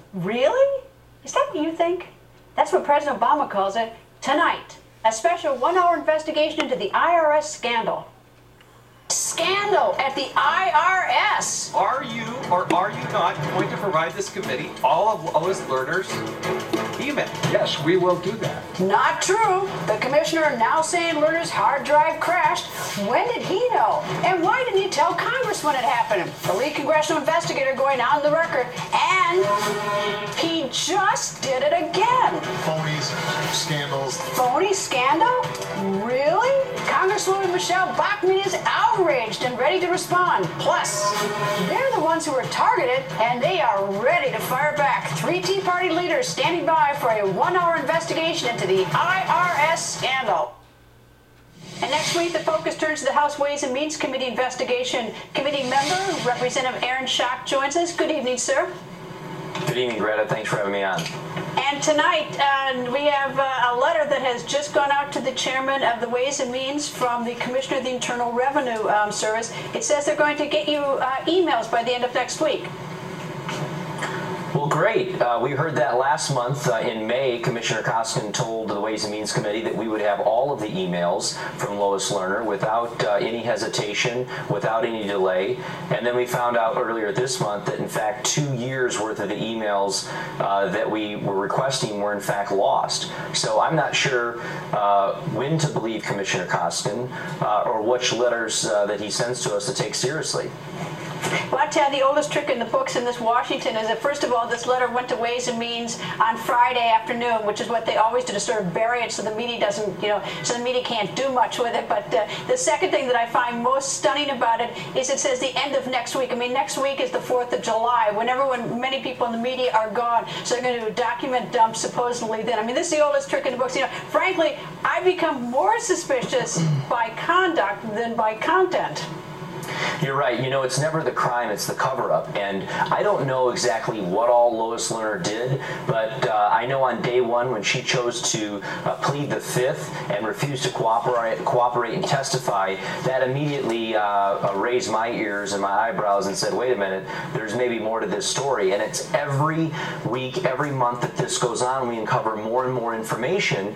Really? Is that what you think? That's what President Obama calls it. Tonight, a special 1-hour investigation into the IRS scandal. Scandal at the IRS! Are you or are you not going to provide this committee all of Lois Lerner's email? Yes, we will do that. Not true. The commissioner now saying Lerner's hard drive crashed. When did he know? And why didn't he tell Congress when it happened? The lead congressional investigator going on the record, and he just did it again. Phonies, scandals. Phony scandal? Really? Congresswoman Michelle Bachmann is outraged and ready to respond. Plus, they're the ones who were targeted, and they are ready to fire back. 3 Tea Party leaders standing by for a 1-hour investigation into the IRS scandal. And next week, the focus turns to the House Ways and Means Committee investigation. Committee member, Representative Aaron Schock, joins us. Good evening, sir. Good evening, Greta. Thanks for having me on. And tonight, we have a letter that has just gone out to the chairman of the Ways and Means from the Commissioner of the Internal Revenue Service. It says they're going to get you emails by the end of next week. Well, great. We heard that last month in May. Commissioner Koskinen told the Ways and Means Committee that we would have all of the emails from Lois Lerner without any hesitation, without any delay. And then we found out earlier this month that, in fact, 2 years worth of the emails that we were requesting were, in fact, lost. So I'm not sure when to believe Commissioner Koskinen or which letters that he sends to us to take seriously. Well, I tell you, the oldest trick in the books in this Washington is that, first of all, this letter went to Ways and Means on Friday afternoon, which is what they always do to sort of bury it so the media doesn't, so the media can't do much with it. But the second thing that I find most stunning about it is it says the end of next week. I mean, next week is the 4th of July, when many people in the media are gone. So they're going to do a document dump supposedly then. I mean, this is the oldest trick in the books. Frankly, I become more suspicious by conduct than by content. You're right. It's never the crime, it's the cover-up. And I don't know exactly what all Lois Lerner did, but I know on day one when she chose to plead the Fifth and refused to cooperate and testify, that immediately raised my ears and my eyebrows and said, wait a minute, there's maybe more to this story. And it's every week, every month that this goes on, we uncover more and more information,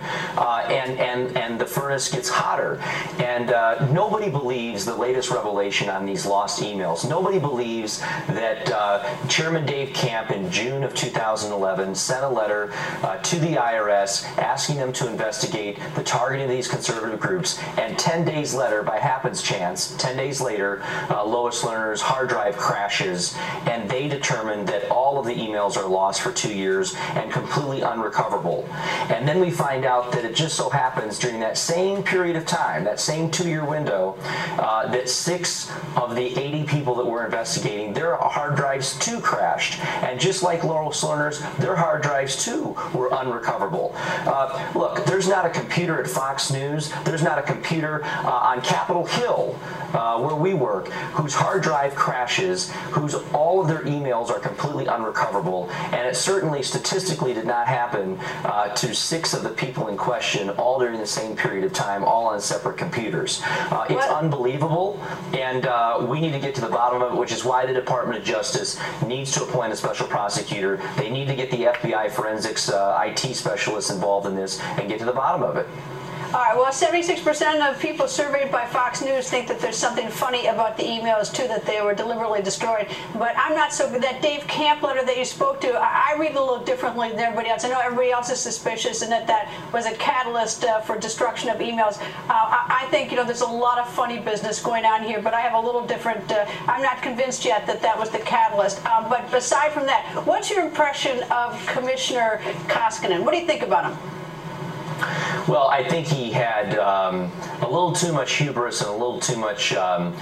and the furnace gets hotter. And nobody believes the latest revelation on these lost emails. Nobody believes that Chairman Dave Camp in June of 2011 sent a letter to the IRS asking them to investigate the targeting of these conservative groups, and 10 days later, by happenstance, 10 days later, Lois Lerner's hard drive crashes, and they determined that all of the emails are lost for 2 years and completely unrecoverable. And then we find out that it just so happens during that same period of time, that same 2-year window, that 6 of the 80 people that we're investigating, their hard drives too crashed. And just like Lois Lerner's, their hard drives too were unrecoverable. Look, there's not a computer at Fox News, there's not a computer on Capitol Hill where we work whose hard drive crashes, whose all of their emails are completely unrecoverable. And it certainly statistically did not happen to 6 of the people in question all during the same period of time, all on separate computers. It's unbelievable, and we need to get to the bottom of it, which is why the Department of Justice needs to appoint a special prosecutor. They need to get the FBI forensics IT specialists involved in this and get to the bottom of it. All right, well, 76% of people surveyed by Fox News think that there's something funny about the emails, too, that they were deliberately destroyed. But I'm not so good. That Dave Camp letter that you spoke to, I read it a little differently than everybody else. I know everybody else is suspicious and that was a catalyst for destruction of emails. I think, there's a lot of funny business going on here, but I have a little different, I'm not convinced yet that was the catalyst. But aside from that, what's your impression of Commissioner Koskinen? What do you think about him? Well, I think he had a little too much hubris and a little too much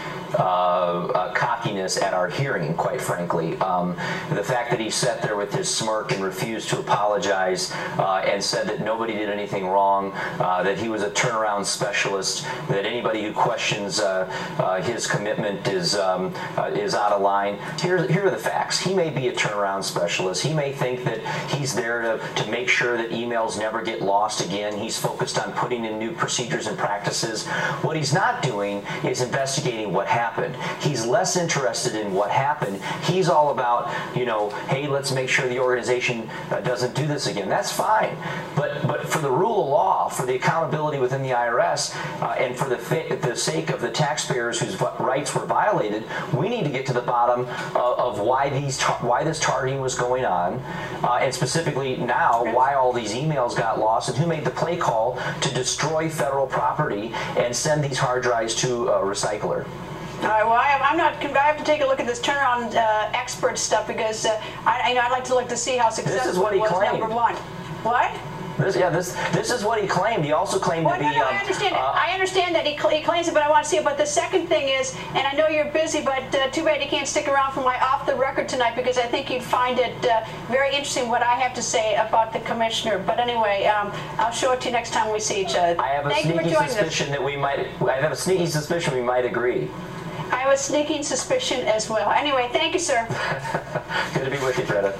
cockiness at our hearing, quite frankly. The fact that he sat there with his smirk and refused to apologize and said that nobody did anything wrong, that he was a turnaround specialist, that anybody who questions his commitment is out of line. Here are the facts. He may be a turnaround specialist. He may think that he's there to make sure that emails never get lost again. He's focused on putting in new procedures and practices is what he's not doing is investigating what happened. He's less interested in what happened. He's all about, hey, let's make sure the organization doesn't do this again. That's fine. But for the rule of law, for the accountability within the IRS, and for the sake of the taxpayers whose rights were violated, we need to get to the bottom of why this targeting was going on, and specifically now why all these emails got lost and who made the play call to destroy federal property and send these hard drives to a recycler. All right, well, I have to take a look at this turnaround expert stuff because I'd like to look to see how successful This is what he claimed. Number one. What? This is what he claimed. He also claimed to be. No, I understand. I understand that he claims it, but I want to see it. But the second thing is, and I know you're busy, but too bad you can't stick around for my off the record tonight because I think you'd find it very interesting what I have to say about the commissioner. But anyway, I'll show it to you next time we see each other. I have a sneaky suspicion that we might. I have a sneaky suspicion we might agree. I have a sneaking suspicion as well. Anyway, thank you, sir. Good to be with you, Greta.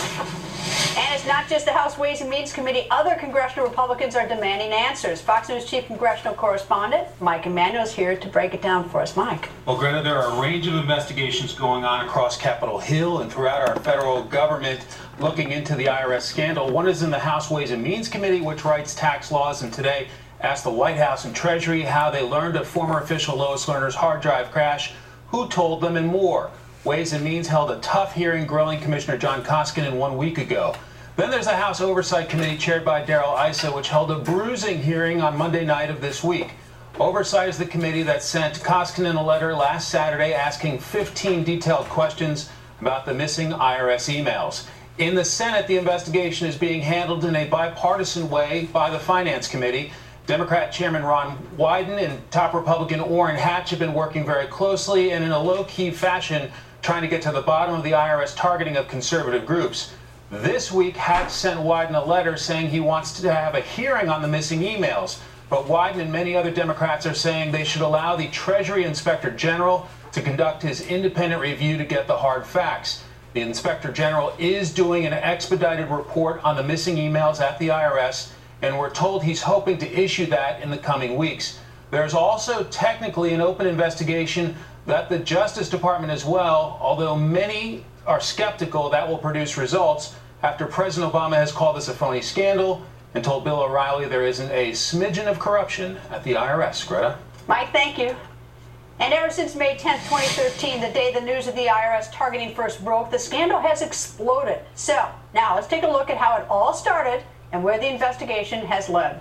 And it's not just the House Ways and Means Committee. Other congressional Republicans are demanding answers. Fox News Chief Congressional Correspondent Mike Emanuel is here to break it down for us. Mike. Well, Greta, there are a range of investigations going on across Capitol Hill and throughout our federal government looking into the IRS scandal. One is in the House Ways and Means Committee, which writes tax laws, and today asked the White House and Treasury how they learned of former official Lois Lerner's hard drive crash, who told them, and more. Ways and Means held a tough hearing grilling Commissioner John Koskinen 1 week ago. Then there's the House Oversight Committee chaired by Darrell Issa, which held a bruising hearing on Monday night of this week. Oversight is the committee that sent Koskinen a letter last Saturday asking 15 detailed questions about the missing IRS emails. In the Senate, the investigation is being handled in a bipartisan way by the Finance Committee. Democrat Chairman Ron Wyden and top Republican Orrin Hatch have been working very closely and in a low-key fashion trying to get to the bottom of the IRS targeting of conservative groups. This week, Hatch sent Wyden a letter saying he wants to have a hearing on the missing emails, but Wyden and many other Democrats are saying they should allow the Treasury Inspector General to conduct his independent review to get the hard facts. The Inspector General is doing an expedited report on the missing emails at the IRS, and we're told he's hoping to issue that in the coming weeks. There's also technically an open investigation that the Justice Department as well, although many are skeptical that will produce results after President Obama has called this a phony scandal and told Bill O'Reilly there isn't a smidgen of corruption at the IRS. Greta? Mike, thank you. And ever since May 10th, 2013, the day the news of the IRS targeting first broke, the scandal has exploded. So, now let's take a look at how it all started and where the investigation has led.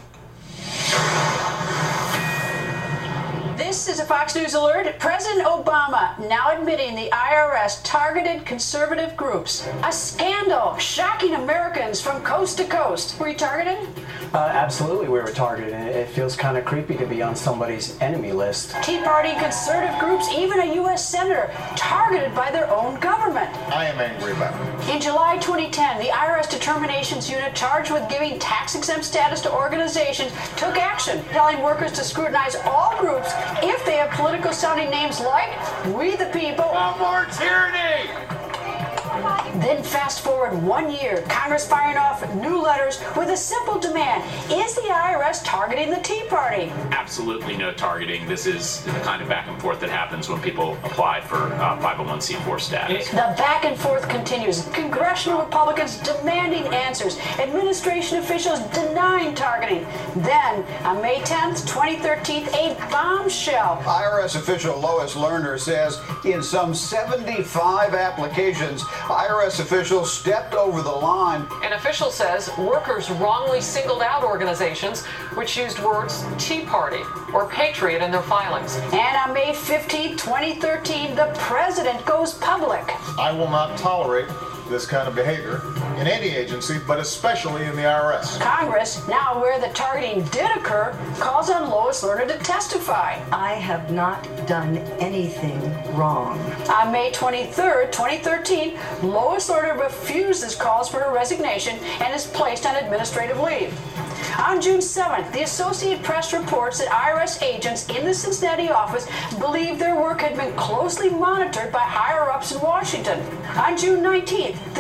This is a Fox News alert. President Obama now admitting the IRS targeted conservative groups. A scandal shocking Americans from coast to coast. Were you targeted? Absolutely, we were targeted, and it feels kind of creepy to be on somebody's enemy list. Tea Party conservative groups, even a U.S. senator targeted by their own government. I am angry about it. In July 2010, the IRS Determinations Unit charged with giving tax-exempt status to organizations took action, telling workers to scrutinize all groups if they have political-sounding names like We the People. No more tyranny! Then fast forward 1 year, Congress firing off new letters with a simple demand. Is the IRS targeting the Tea Party? Absolutely no targeting. This is the kind of back and forth that happens when people apply for 501c4 status. The back and forth continues. Congressional Republicans demanding answers. Administration officials denying targeting. Then, on May 10th, 2013, a bombshell. IRS official Lois Lerner says in some 75 applications, IRS officials stepped over the line. An official says workers wrongly singled out organizations which used words Tea Party or Patriot in their filings. And on May 15, 2013, the president goes public. I will not tolerate this kind of behavior in any agency, but especially in the IRS. Congress, now where the targeting did occur, calls on Lois Lerner to testify. I have not done anything wrong. On May 23rd, 2013, Lois Lerner refuses calls for her resignation and is placed on administrative leave. On June 7th, the Associated Press reports that IRS agents in the Cincinnati office believe their work had been closely monitored by higher-ups in Washington. On June 19th, the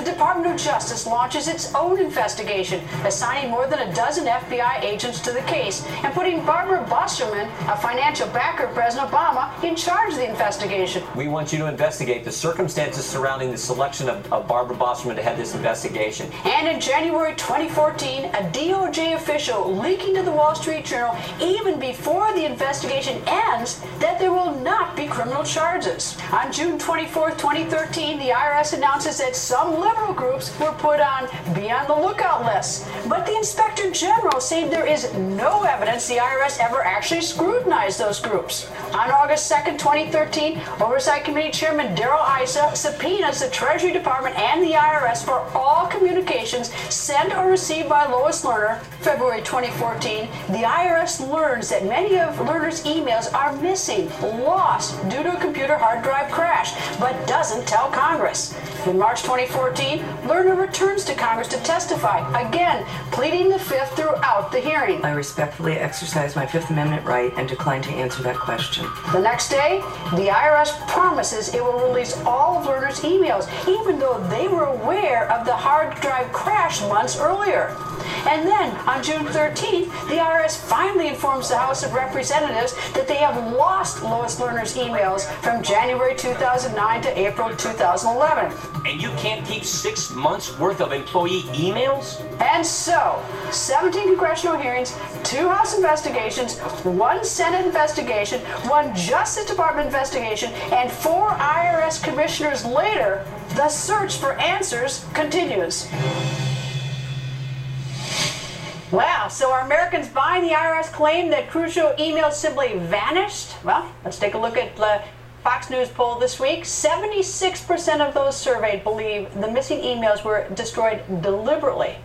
Department of Justice launches its own investigation, assigning more than a dozen FBI agents to the case and putting Barbara Bosterman, a financial backer of President Obama, in charge of the investigation. We want you to investigate the circumstances surrounding the selection of Barbara Bosterman to head this investigation. And in January 2014, a DOJ official leaking to the Wall Street Journal, even before the investigation ends, that there will not be criminal charges. On June 24, 2013, the IRS announces that some liberal groups were put on be on the lookout lists. But the Inspector General said there is no evidence the IRS ever actually scrutinized those groups. On August 2nd, 2013, Oversight Committee Chairman Darrell Issa subpoenas the Treasury Department and the IRS for all communications sent or received by Lois Lerner. February 2014, the IRS learns that many of Lerner's emails are missing, lost due to a computer hard drive crash, but doesn't tell Congress. In March 2014, Lerner returns to Congress to testify, again pleading the Fifth throughout the hearing. I respectfully exercise my Fifth Amendment right and decline to answer that question. The next day, the IRS promises it will release all of Lerner's emails, even though they were aware of the hard drive crash months earlier. And then, on June 13th, the IRS finally informs the House of Representatives that they have lost Lois Lerner's emails from January 2009 to April 2011. And you can't keep 6 months worth of employee emails? And so, 17 congressional hearings, 2 House investigations, 1 Senate investigation, 1 Justice Department investigation, and 4 IRS commissioners later, the search for answers continues. Wow, so are Americans buying the IRS claim that crucial emails simply vanished? Well, let's take a look at Fox News poll this week. 76% of those surveyed believe the missing emails were destroyed deliberately.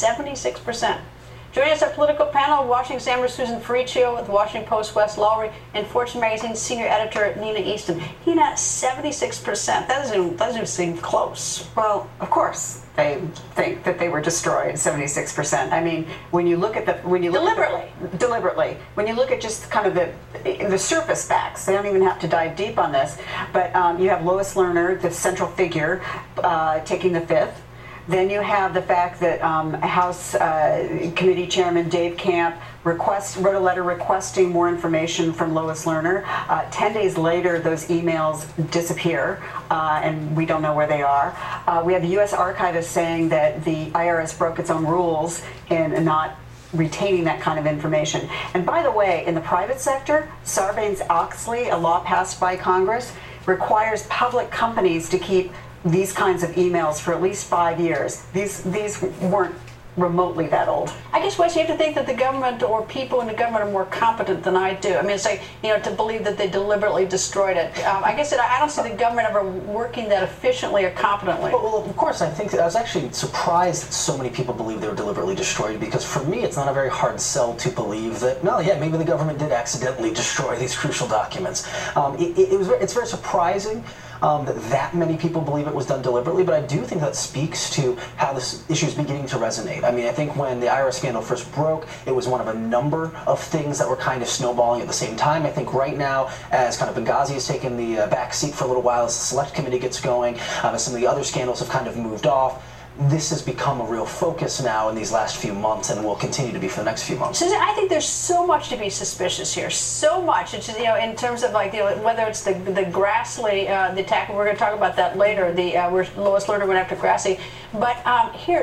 76%. Joining us, our political panel, Washington Examiner Susan Ferriccio with the Washington Post, Wes Lowry, and Fortune Magazine senior editor Nina Easton. Nina, 76%. That doesn't seem close. Well, of course they think that they were destroyed. 76%. I mean, when you look at deliberately, when you look at just kind of the surface facts, they don't even have to dive deep on this. But you have Lois Lerner, the central figure, taking the Fifth. Then you have the fact that House Committee Chairman Dave Camp wrote a letter requesting more information from Lois Lerner. 10 days later, those emails disappear, and we don't know where they are. We have the U.S. Archivist saying that the IRS broke its own rules in not retaining that kind of information. And by the way, in the private sector, Sarbanes-Oxley, a law passed by Congress, requires public companies to keep these kinds of emails for at least 5 years. These weren't remotely that old. I guess, Wes, you have to think that the government or people in the government are more competent than I do. I mean, it's like, to believe that they deliberately destroyed it. I guess that I don't see the government ever working that efficiently or competently. Well, of course, I think that I was actually surprised that so many people believe they were deliberately destroyed, because for me, it's not a very hard sell to believe that, no, yeah, maybe the government did accidentally destroy these crucial documents. It's very surprising that many people believe it was done deliberately, but I do think that speaks to how this issue is beginning to resonate. I mean, I think when the IRS scandal first broke, it was one of a number of things that were kind of snowballing at the same time. I think right now, as kind of Benghazi has taken the back seat for a little while, as the Select Committee gets going, as some of the other scandals have kind of moved off, this has become a real focus now in these last few months, and will continue to be for the next few months. Susan, I think there's so much to be suspicious here. So much. It's in terms of whether it's the Grassley the attack. We're going to talk about that later. Where Lois Lerner went after Grassley. But are you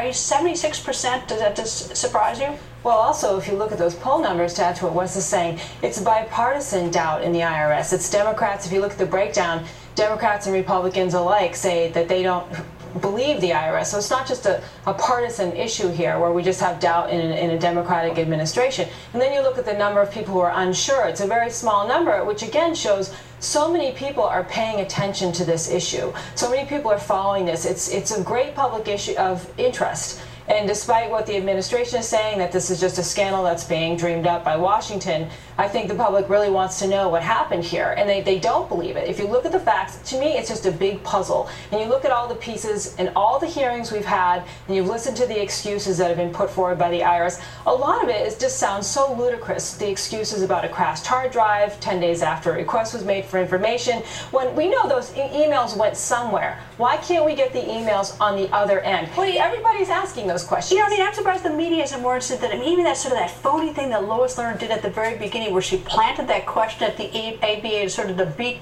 76%? Does that just surprise you? Well, also, if you look at those poll numbers, to add to what Wes is saying, it's bipartisan doubt in the IRS. It's Democrats. If you look at the breakdown, Democrats and Republicans alike say that they don't believe the IRS. So it's not just a partisan issue here where we just have doubt in a Democratic administration. And then you look at the number of people who are unsure. It's a very small number, which again shows so many people are paying attention to this issue. So many people are following this. It's a great public issue of interest. And despite what the administration is saying, that this is just a scandal that's being dreamed up by Washington, I think the public really wants to know what happened here, and they don't believe it. If you look at the facts, to me, it's just a big puzzle. And you look at all the pieces and all the hearings we've had, and you've listened to the excuses that have been put forward by the IRS, a lot of it just sounds so ludicrous. The excuses about a crashed hard drive 10 days after a request was made for information, when we know those emails went somewhere. Why can't we get the emails on the other end? Well, everybody's asking those questions. You know, I mean, I'm surprised the media isn't more interested that, I mean, even that sort of that phony thing that Lois Lerner did at the very beginning where she planted that question at the ABA to sort of to beat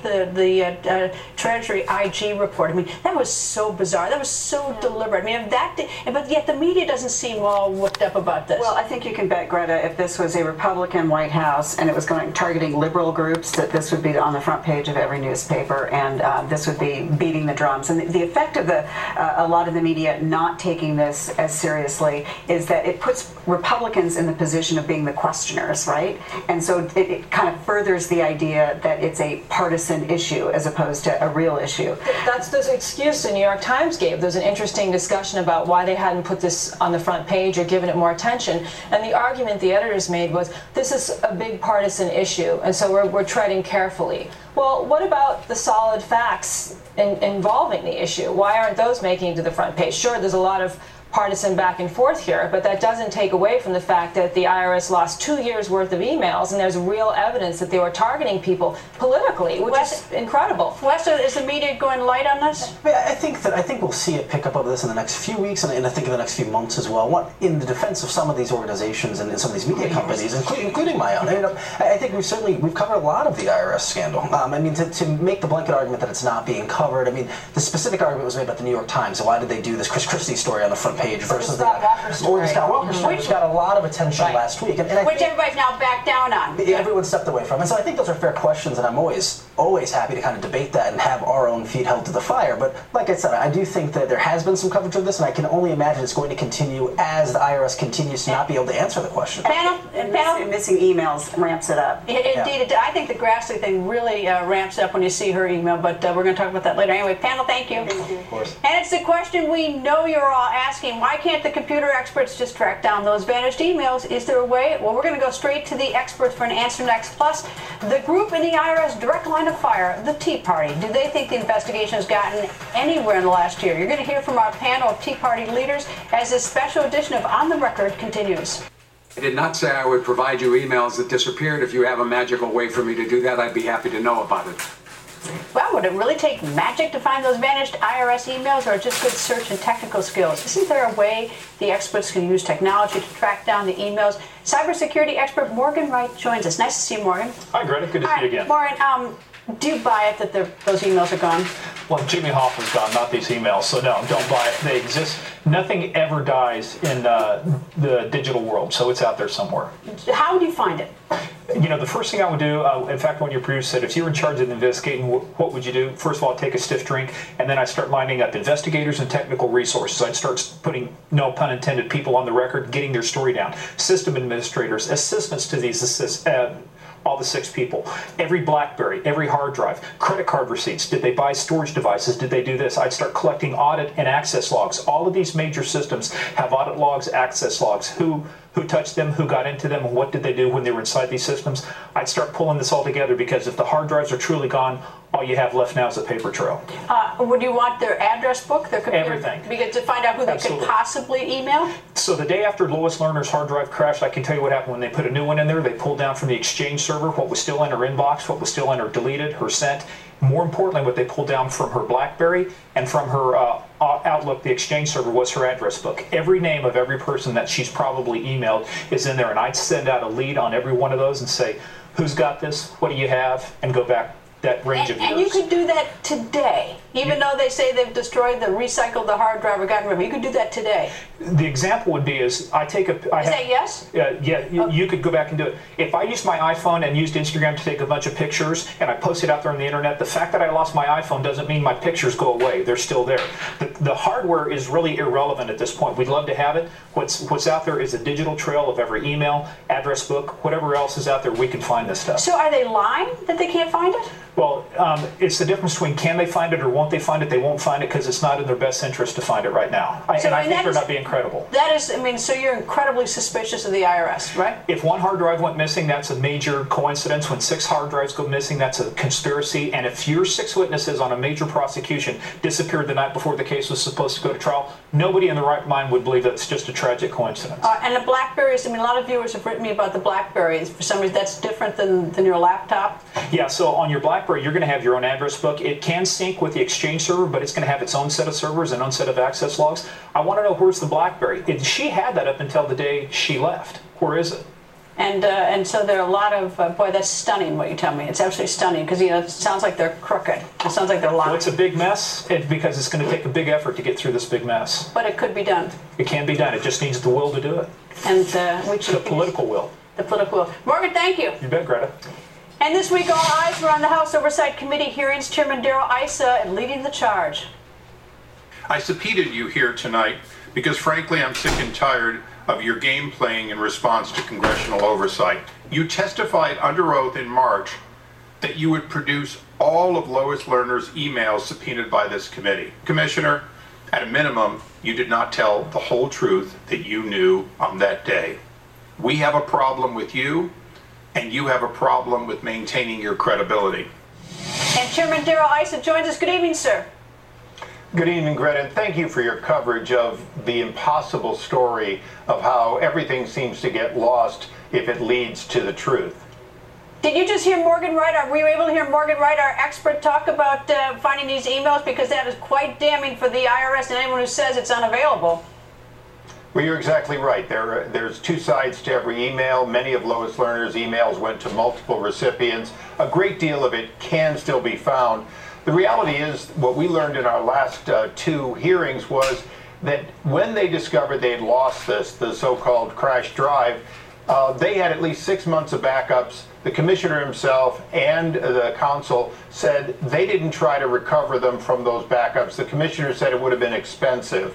the Treasury IG report. I mean, that was so bizarre. That was so deliberate. I mean, if that did, but yet the media doesn't seem all whooped up about this. Well, I think you can bet, Greta, if this was a Republican White House and it was targeting liberal groups, that this would be on the front page of every newspaper, and this would be beating the drums. And the effect of a lot of the media not taking this as seriously is that it puts Republicans in the position of being the questioners, right? And so it kind of furthers the idea that it's a partisan issue as opposed to a real issue. That's the excuse the New York Times gave. There's an interesting discussion about why they hadn't put this on the front page or given it more attention. And the argument the editors made was, this is a big partisan issue, and so we're treading carefully. Well, what about the solid facts involving the issue? Why aren't those making it to the front page? Sure, there's a lot of partisan back and forth here, but that doesn't take away from the fact that the IRS lost 2 years worth of emails, and there's real evidence that they were targeting people politically, which is incredible. Wes, is the media going light on this? I think we'll see it pick up over this in the next few weeks, and I think in the next few months as well. In the defense of some of these organizations and some of these media companies, including my own, I think we've covered a lot of the IRS scandal. I mean, to make the blanket argument that it's not being covered, I mean, the specific argument was made about the New York Times. So why did they do this Chris Christie story on the front page versus the Scott Walker story, which got a lot of attention last week, and which everybody's now back down on. Everyone stepped away from, and so I think those are fair questions, and I'm always happy to kind of debate that and have our own feet held to the fire. But like I said, I do think that there has been some coverage of this, and I can only imagine it's going to continue as the IRS continues to not be able to answer the question. Missing emails ramps it up. Indeed, I think the Grassley thing really ramps up when you see her email, but we're going to talk about that later. Anyway, panel, thank you. Of course. And it's the question we know you're all asking. Why can't the computer experts just track down those vanished emails? Is there a way? Well, we're going to go straight to the experts for an answer next. Plus, the group in the IRS direct line of fire, the Tea Party. Do they think the investigation has gotten anywhere in the last year? You're going to hear from our panel of Tea Party leaders as this special edition of On the Record continues. I did not say I would provide you emails that disappeared. If you have a magical way for me to do that, I'd be happy to know about it. Well, would it really take magic to find those vanished IRS emails, or just good search and technical skills? Isn't there a way the experts can use technology to track down the emails? Cybersecurity expert Morgan Wright joins us. Nice to see you, Morgan. Hi, Greta. Good to see you again. Morgan, do you buy it that those emails are gone? Well, Jimmy Hoffa's gone, not these emails, so no, don't buy it. They exist. Nothing ever dies in the digital world, so it's out there somewhere. How would you find it? You know, the first thing I would do, in fact, when your producer said, if you were in charge of investigating, what would you do? First of all, I'd take a stiff drink, and then I'd start lining up investigators and technical resources. I'd start putting, no pun intended, people on the record, getting their story down. System administrators, assistants to these all the 6 people, every BlackBerry, every hard drive, credit card receipts. Did they buy storage devices? Did they do this? I'd start collecting audit and access logs. All of these major systems have audit logs, access logs. Who touched them, who got into them, and what did they do when they were inside these systems? I'd start pulling this all together, because if the hard drives are truly gone, all you have left now is a paper trail. Would you want their address book, their computer? Everything. Because to find out who they could possibly email? So the day after Lois Lerner's hard drive crashed, I can tell you what happened when they put a new one in there. They pulled down from the Exchange server what was still in her inbox, what was still in her deleted, her sent. More importantly, what they pulled down from her BlackBerry and from her Outlook, the Exchange server, was her address book. Every name of every person that she's probably emailed is in there, and I'd send out a lead on every one of those and say, who's got this, what do you have, and go back that range of years. And you could do that today, even though they say they've destroyed recycled the hard drive or gotten rid of it. You could do that today. The example would be is I take a... Is that yes? You could go back and do it. If I used my iPhone and used Instagram to take a bunch of pictures and I post it out there on the internet, the fact that I lost my iPhone doesn't mean my pictures go away. They're still there. The hardware is really irrelevant at this point. We'd love to have it. What's out there is a digital trail of every email, address book, whatever else is out there. We can find this stuff. So are they lying that they can't find it? Well, it's the difference between can they find it or won't they find it. They won't find it because it's not in their best interest to find it right now. And I think they're not being credible. That is, I mean, so you're incredibly suspicious of the IRS, right? If one hard drive went missing, that's a major coincidence. When 6 hard drives go missing, that's a conspiracy. And if your 6 witnesses on a major prosecution disappeared the night before the case was supposed to go to trial, nobody in the right mind would believe that's just a tragic coincidence. And the Blackberries, I mean, a lot of viewers have written me about the Blackberries. For some reason, that's different than your laptop. Yeah, so on your Blackberry, you're going to have your own address book. It can sync with the Exchange server, but it's going to have its own set of servers and own set of access logs. I want to know, where's the Blackberry? She had that up until the day she left. Where is it? And so there are a lot of, boy, that's stunning what you tell me. It's absolutely stunning because, you know, it sounds like they're crooked. It sounds like they're lying. Well, it's a big mess because it's going to take a big effort to get through this big mess. But it could be done. It can be done. It just needs the will to do it. And which the political will. The political will. Morgan, thank you. You bet, Greta. And this week, all eyes were on the House Oversight Committee hearings. Chairman Darrell Issa leading the charge. I subpoenaed you here tonight because, frankly, I'm sick and tired of your game playing in response to congressional oversight. You testified under oath in March that you would produce all of Lois Lerner's emails subpoenaed by this committee. Commissioner, at a minimum, you did not tell the whole truth that you knew on that day. We have a problem with you, and you have a problem with maintaining your credibility. And Chairman Darrell Issa joins us. Good evening, sir. Good evening, Greta. Thank you for your coverage of the impossible story of how everything seems to get lost if it leads to the truth. Did you just hear Morgan Wright? Were you able to hear Morgan Wright, our expert, talk about finding these emails? Because that is quite damning for the IRS and anyone who says it's unavailable. Well, you're exactly right. There's 2 sides to every email. Many of Lois Lerner's emails went to multiple recipients. A great deal of it can still be found. The reality is, what we learned in our last 2 hearings was that when they discovered they had lost this, the so-called crash drive, they had at least 6 months of backups. The commissioner himself and the counsel said they didn't try to recover them from those backups. The commissioner said it would have been expensive.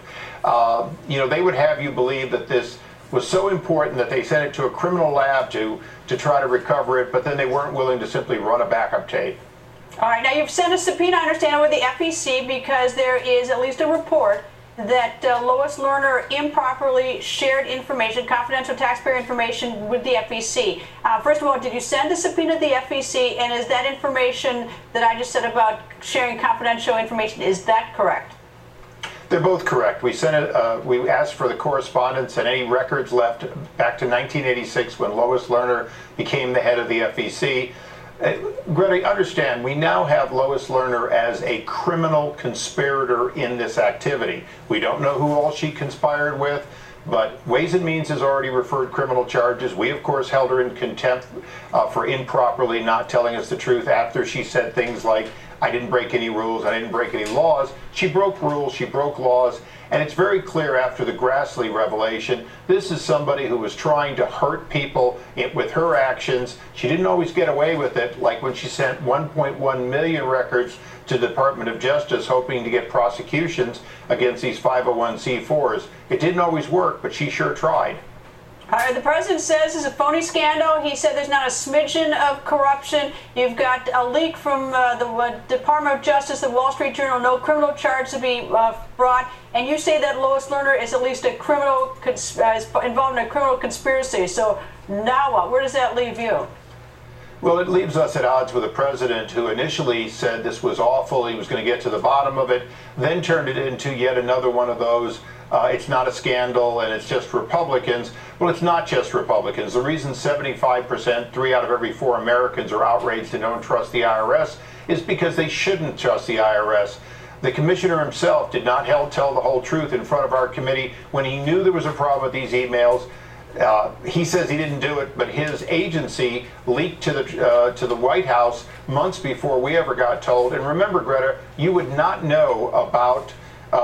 You know, they would have you believe that this was so important that they sent it to a criminal lab to try to recover it, but then they weren't willing to simply run a backup tape. All right, now you've sent a subpoena, I understand, with the FEC because there is at least a report that Lois Lerner improperly shared information, confidential taxpayer information, with the FEC. First of all, did you send a subpoena to the FEC, and is that information that I just said about sharing confidential information, is that correct? They're both correct. We sent it. We asked for the correspondence and any records left back to 1986 when Lois Lerner became the head of the FEC. Greta, understand, we now have Lois Lerner as a criminal conspirator in this activity. We don't know who all she conspired with, but Ways and Means has already referred criminal charges. We, of course, held her in contempt for improperly not telling us the truth after she said things like, I didn't break any rules, I didn't break any laws. She broke rules, she broke laws, and it's very clear after the Grassley revelation, this is somebody who was trying to hurt people with her actions. She didn't always get away with it, like when she sent 1.1 million records to the Department of Justice hoping to get prosecutions against these 501c4s. It didn't always work, but she sure tried. The president says it's a phony scandal. He said there's not a smidgen of corruption. You've got a leak from the Department of Justice, the Wall Street Journal, no criminal charge to be brought. And you say that Lois Lerner is at least a criminal, is involved in a criminal conspiracy. So now what? Where does that leave you? Well, it leaves us at odds with a president who initially said this was awful, he was going to get to the bottom of it, then turned it into yet another one of those, it's not a scandal and it's just Republicans. Well, it's not just Republicans. The reason 75%, 3 out of every 4 Americans are outraged and don't trust the IRS is because they shouldn't trust the IRS. The commissioner himself did not tell the whole truth in front of our committee when he knew there was a problem with these emails. He says he didn't do it, but his agency leaked to the White House months before we ever got told. And remember, Greta, you would not know about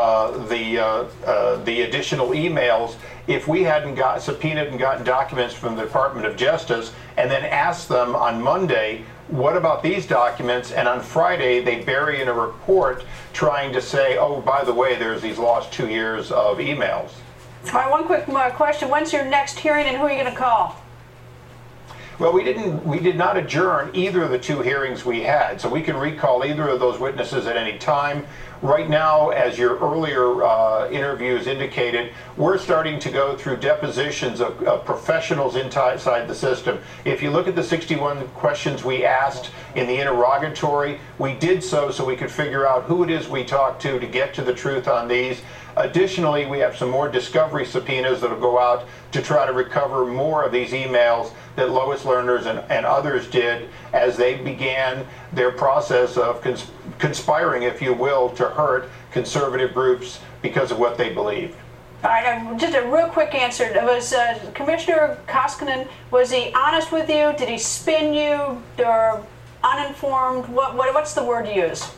the additional emails if we hadn't got subpoenaed and gotten documents from the Department of Justice and then asked them on Monday, what about these documents? And on Friday, they bury in a report trying to say, oh, by the way, there's these lost 2 years of emails. All right, one quick question. When's your next hearing and who are you going to call? Well, we did not adjourn either of the two hearings we had, so we can recall either of those witnesses at any time. Right now, as your earlier interviews indicated, we're starting to go through depositions of professionals inside the system. If you look at the 61 questions we asked in the interrogatory, we did so we could figure out who it is we talked to get to the truth on these. Additionally, we have some more discovery subpoenas that will go out to try to recover more of these emails that Lois Lerner's and others did as they began their process of conspiring, if you will, to hurt conservative groups because of what they believed. All right, just a real quick answer. Was Commissioner Koskinen, was he honest with you? Did he spin you or uninformed? What's the word you use?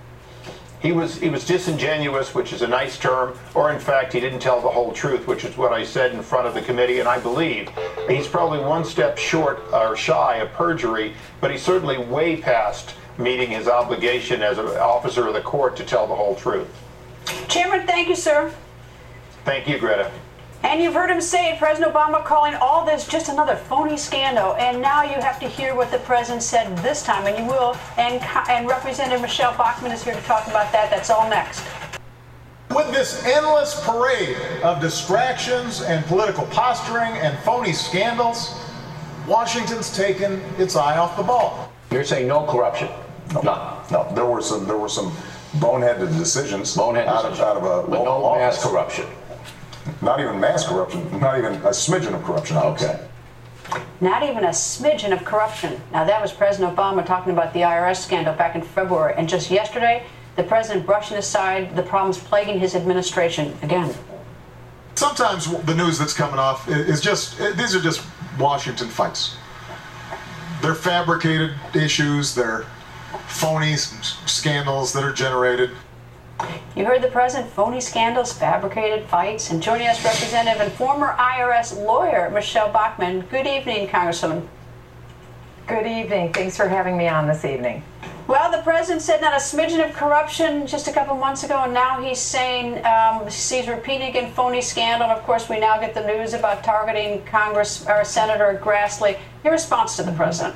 He was disingenuous, which is a nice term, or in fact, he didn't tell the whole truth, which is what I said in front of the committee, and I believe he's probably one step short or shy of perjury, but he's certainly way past meeting his obligation as an officer of the court to tell the whole truth. Chairman, thank you, sir. Thank you, Greta. And you've heard him say, President Obama calling all this just another phony scandal. And now you have to hear what the president said this time, and you will. And Representative Michelle Bachmann is here to talk about that. That's all next. With this endless parade of distractions and political posturing and phony scandals, Washington's taken its eye off the ball. You're saying no corruption? No. There were some boneheaded decisions. Out of a but no office. mass corruption. Not even mass corruption. Not even a smidgen of corruption. Okay. Not even a smidgen of corruption. Now that was President Obama talking about the IRS scandal back in February, and just yesterday, the president brushing aside the problems plaguing his administration again. Sometimes the news that's coming off is these are just Washington fights. They're fabricated issues, they're phony scandals that are generated. You heard the president, phony scandals, fabricated fights. And joining us, Representative and former IRS lawyer, Michelle Bachmann. Good evening, Congresswoman. Good evening. Thanks for having me on this evening. Well, the president said not a smidgen of corruption just a couple months ago, and now he's saying he's repeating again phony scandal. And of course, we now get the news about targeting Senator Grassley. Your response to the president?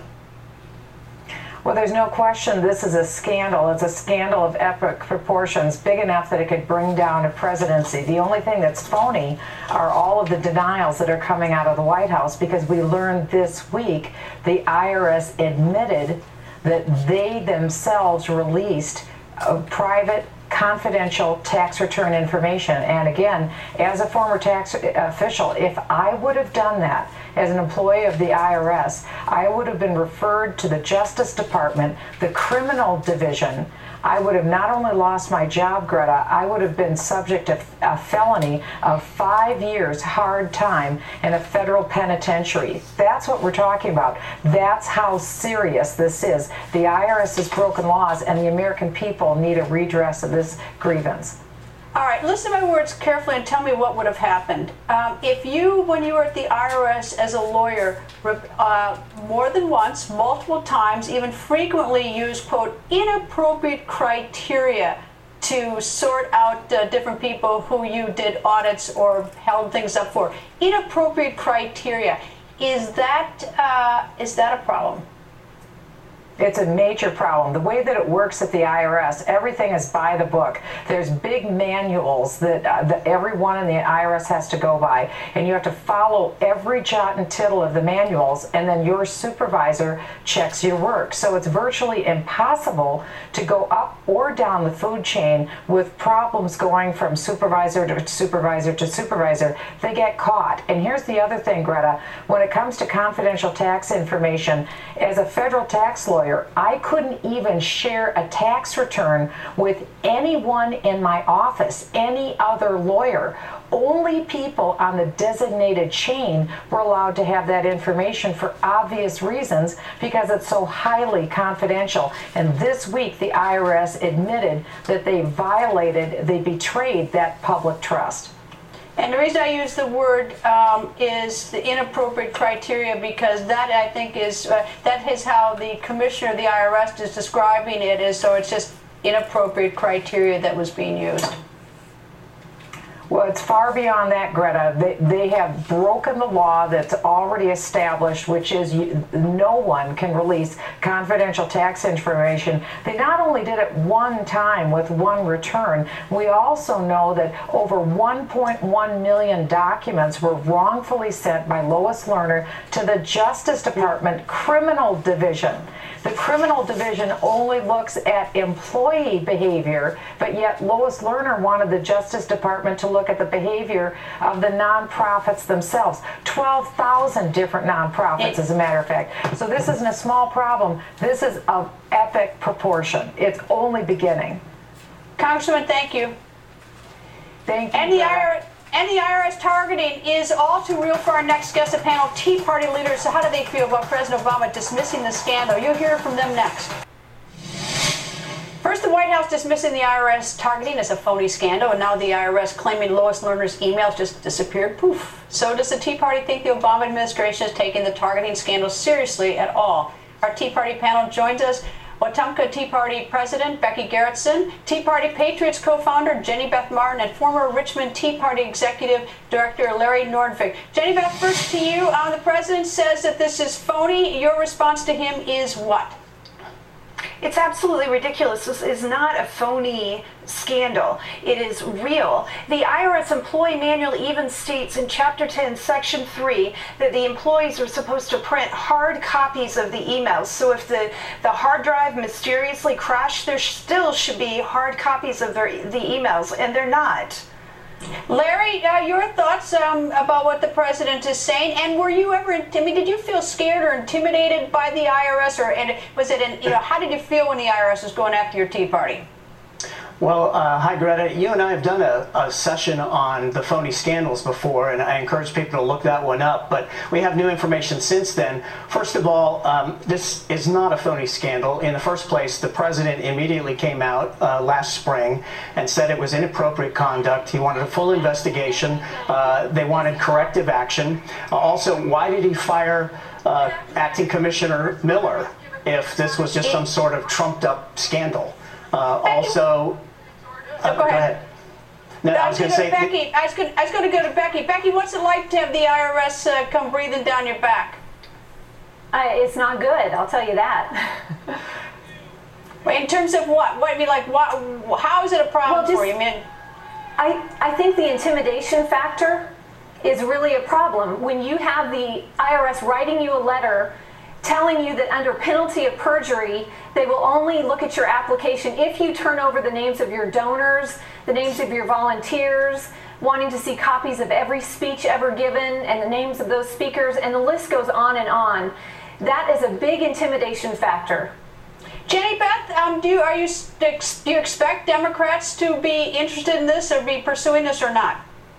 Well, there's no question this is a scandal. It's a scandal of epic proportions, big enough that it could bring down a presidency. The only thing that's phony are all of the denials that are coming out of the White House, because we learned this week the IRS admitted that they themselves released private confidential tax return information. And again, as a former tax official, if I would have done that as an employee of the IRS, I would have been referred to the Justice Department, the criminal division. I would have not only lost my job, Greta, I would have been subject to a felony of 5 years hard time in a federal penitentiary. That's what we're talking about. That's how serious this is. The IRS has broken laws, and the American people need a redress of this grievance. All right, listen to my words carefully and tell me what would have happened. If you, when you were at the IRS as a lawyer, more than once, multiple times, even frequently used, quote, inappropriate criteria to sort out different people who you did audits or held things up for. Inappropriate criteria. Is that a problem? It's a major problem. The way that it works at the IRS, everything is by the book. There's big manuals that everyone in the IRS has to go by, and you have to follow every jot and tittle of the manuals, and then your supervisor checks your work. So it's virtually impossible to go up or down the food chain with problems going from supervisor to supervisor to supervisor. They get caught. And here's the other thing, Greta. When it comes to confidential tax information, as a federal tax lawyer, I couldn't even share a tax return with anyone in my office, any other lawyer. Only people on the designated chain were allowed to have that information for obvious reasons, because it's so highly confidential. And this week, the IRS admitted that they betrayed that public trust. And the reason I use the word is the inappropriate criteria, because that, I think, is how the commissioner of the IRS is describing it, is so it's just inappropriate criteria that was being used. Well, it's far beyond that, Greta. They have broken the law that's already established, which is no one can release confidential tax information. They not only did it one time with one return, we also know that over 1.1 million documents were wrongfully sent by Lois Lerner to the Justice Department Criminal Division. The Criminal Division only looks at employee behavior, but yet Lois Lerner wanted the Justice Department to look at the behavior of the nonprofits themselves. 12,000 different nonprofits, as a matter of fact. So this isn't a small problem. This is of epic proportion. It's only beginning. Congresswoman, thank you. Thank you. And the IRS targeting is all too real for our next guest, a panel of Tea Party leaders. So how do they feel about President Obama dismissing the scandal? You'll hear from them next. First, the White House dismissing the IRS targeting as a phony scandal, and now the IRS claiming Lois Lerner's emails just disappeared. Poof. So does the Tea Party think the Obama administration is taking the targeting scandal seriously at all? Our Tea Party panel joins us. Wetumpka Tea Party President Becky Gerritsen, Tea Party Patriots co-founder Jenny Beth Martin, and former Richmond Tea Party Executive Director Larry Nordvig. Jenny Beth, first to you. The president says that this is phony. Your response to him is what? It's absolutely ridiculous. This is not a phony scandal. It is real. The IRS employee manual even states in Chapter 10, Section 3, that the employees are supposed to print hard copies of the emails. So if the hard drive mysteriously crashed, there still should be hard copies of the emails, and they're not. Larry, your thoughts about what the president is saying, and were you ever, did you feel scared or intimidated by the IRS, and was it, how did you feel when the IRS was going after your Tea Party? Well, hi Greta, you and I have done a session on the phony scandals before, and I encourage people to look that one up, but we have new information since then. First of all, this is not a phony scandal. In the first place, the president immediately came out last spring and said it was inappropriate conduct. He wanted a full investigation. They wanted corrective action. Also, why did he fire Acting Commissioner Miller if this was just some sort of trumped up scandal? Also, go ahead. No, I was going to say. Becky, I was going to go to Becky. Becky, what's it like to have the IRS come breathing down your back? It's not good. I'll tell you that. In terms of what? What I mean, like, what? How is it a problem for you? I think the intimidation factor is really a problem. When you have the IRS writing you a letter telling you that under penalty of perjury, they will only look at your application if you turn over the names of your donors, the names of your volunteers, wanting to see copies of every speech ever given and the names of those speakers, and the list goes on and on. That is a big intimidation factor. Jenny Beth, do you expect Democrats to be interested in this or be pursuing this or not?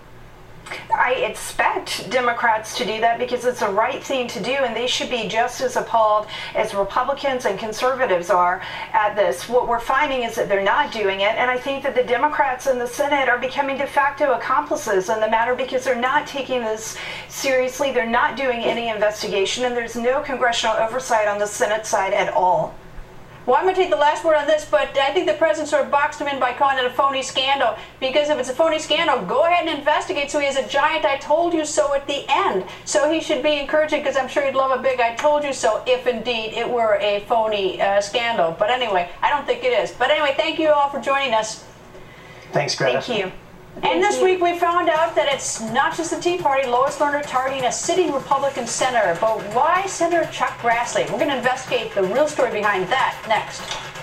I expect Democrats to do that because it's the right thing to do, and they should be just as appalled as Republicans and conservatives are at this. What we're finding is that they're not doing it, and I think that the Democrats in the Senate are becoming de facto accomplices in the matter because they're not taking this seriously. They're not doing any investigation, and there's no congressional oversight on the Senate side at all. Well, I'm going to take the last word on this, but I think the president sort of boxed him in by calling it a phony scandal, because if it's a phony scandal, go ahead and investigate. So he has a giant "I told you so" at the end. So he should be encouraging, because I'm sure he'd love a big "I told you so" if indeed it were a phony scandal. But anyway, I don't think it is. But anyway, thank you all for joining us. Thanks, Greta. Thank you. And this week we found out that it's not just the Tea Party. Lois Lerner targeting a sitting Republican senator. But why Senator Chuck Grassley? We're going to investigate the real story behind that next.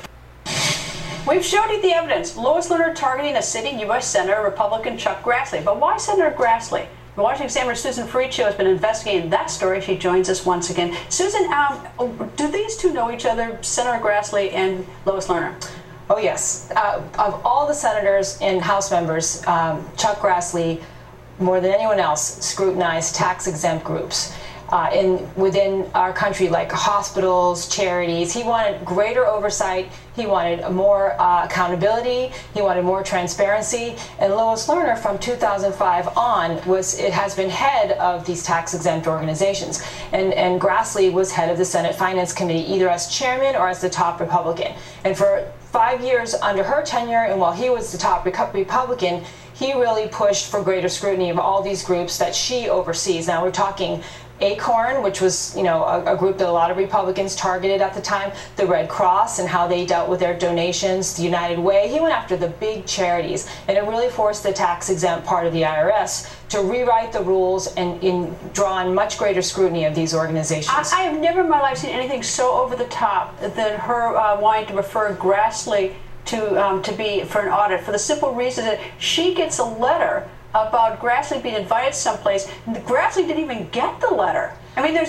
We've showed you the evidence. Lois Lerner targeting a sitting U.S. Senator, Republican Chuck Grassley. But why Senator Grassley? The Washington Examiner Susan Ferriccio has been investigating that story. She joins us once again. Susan, do these two know each other, Senator Grassley and Lois Lerner? Oh, yes. Of all the senators and House members, Chuck Grassley, more than anyone else, scrutinized tax-exempt groups within our country, like hospitals, charities. He wanted greater oversight. He wanted more accountability. He wanted more transparency. And Lois Lerner, from 2005 on, has been head of these tax-exempt organizations. And Grassley was head of the Senate Finance Committee, either as chairman or as the top Republican. And for 5 years under her tenure, and while he was the top Republican, he really pushed for greater scrutiny of all these groups that she oversees. Now we're talking ACORN, which was, a group that a lot of Republicans targeted at the time, the Red Cross and how they dealt with their donations, the United Way. He went after the big charities, and it really forced the tax-exempt part of the IRS to rewrite the rules and draw on much greater scrutiny of these organizations. I have never in my life seen anything so over the top than her wanting to refer Grassley to be for an audit, for the simple reason that she gets a letter about Grassley being invited someplace. Grassley didn't even get the letter. I mean, there's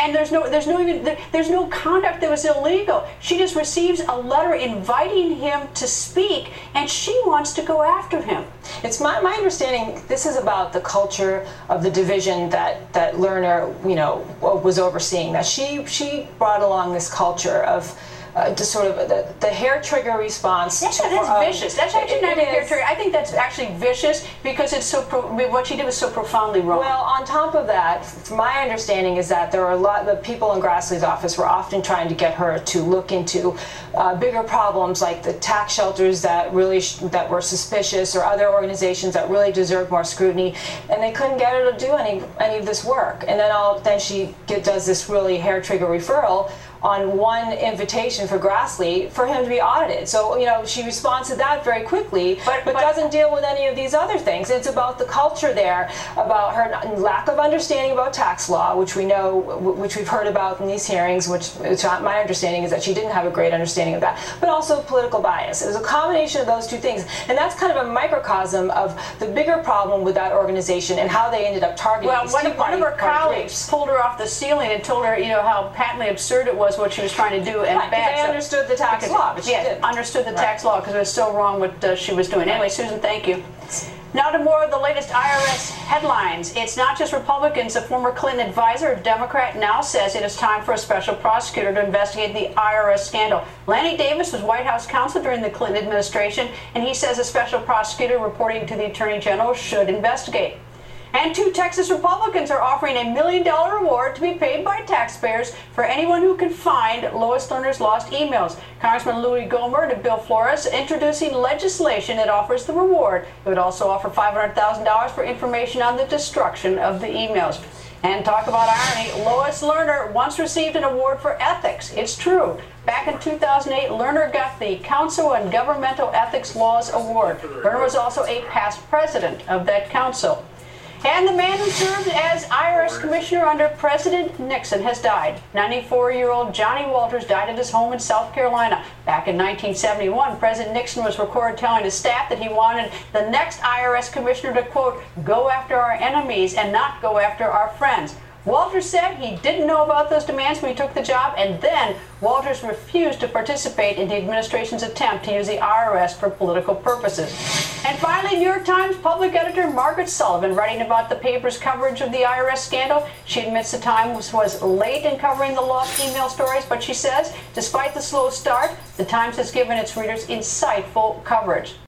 no conduct that was illegal. She just receives a letter inviting him to speak, and she wants to go after him. It's my understanding this is about the culture of the division that Lerner, was overseeing. That she brought along this culture of just sort of the hair trigger response. That's vicious. That's actually not a hair trigger. I think that's actually vicious because it's so. What she did was so profoundly wrong. Well, on top of that, my understanding is that there are a lot of people in Grassley's office were often trying to get her to look into bigger problems like the tax shelters that really that were suspicious, or other organizations that really deserved more scrutiny, and they couldn't get her to do any of this work. And then she does this really hair trigger referral on one invitation for Grassley for him to be audited. So, she responds to that very quickly, but doesn't deal with any of these other things. It's about the culture there, about her lack of understanding about tax law, which we know, which we've heard about in these hearings, which my understanding is that she didn't have a great understanding of that, but also political bias. It was a combination of those two things, and that's kind of a microcosm of the bigger problem with that organization and how they ended up targeting. Well, one of her colleagues pulled her off the ceiling and told her, how patently absurd it was what she was trying to do, and bad. They understood the tax law, but she didn't. Understood the tax law because it was so wrong what she was doing. Anyway, Susan, thank you. Now to more of the latest IRS headlines. It's not just Republicans. A former Clinton advisor, a Democrat, now says it is time for a special prosecutor to investigate the IRS scandal. Lanny Davis was White House counsel during the Clinton administration, and he says a special prosecutor reporting to the Attorney General should investigate. And 2 Texas Republicans are offering a $1 million reward to be paid by taxpayers for anyone who can find Lois Lerner's lost emails. Congressman Louis Gohmert and Bill Flores introducing legislation that offers the reward. It would also offer $500,000 for information on the destruction of the emails. And talk about irony, Lois Lerner once received an award for ethics. It's true. Back in 2008, Lerner got the Council on Governmental Ethics Laws Award. Lerner was also a past president of that council. And the man who served as IRS commissioner under President Nixon has died. 94-year-old Johnny Walters died at his home in South Carolina. Back in 1971, President Nixon was recorded telling his staff that he wanted the next IRS commissioner to, quote, go after our enemies and not go after our friends. Walters said he didn't know about those demands when he took the job, and then Walters refused to participate in the administration's attempt to use the IRS for political purposes. And finally, New York Times public editor Margaret Sullivan writing about the paper's coverage of the IRS scandal. She admits the Times was late in covering the lost email stories, but she says, despite the slow start, the Times has given its readers insightful coverage.